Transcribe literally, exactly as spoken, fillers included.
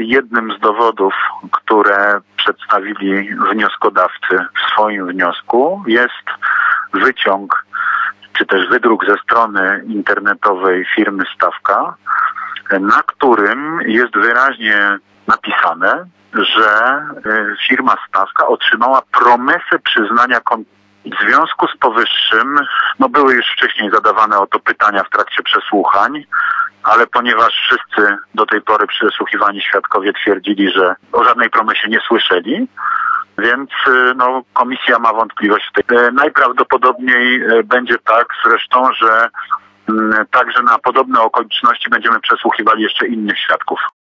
jednym z dowodów, które przedstawili wnioskodawcy w swoim wniosku, jest wyciąg czy też wydruk ze strony internetowej firmy Stawka, na którym jest wyraźnie napisane, że firma Stawka otrzymała promesę przyznania koncesji. W związku z powyższym, no były już wcześniej zadawane o to pytania w trakcie przesłuchań, ale ponieważ wszyscy do tej pory przesłuchiwani świadkowie twierdzili, że o żadnej promesie nie słyszeli, więc no, komisja ma wątpliwość. Najprawdopodobniej będzie tak zresztą, że także na podobne okoliczności będziemy przesłuchiwali jeszcze innych świadków.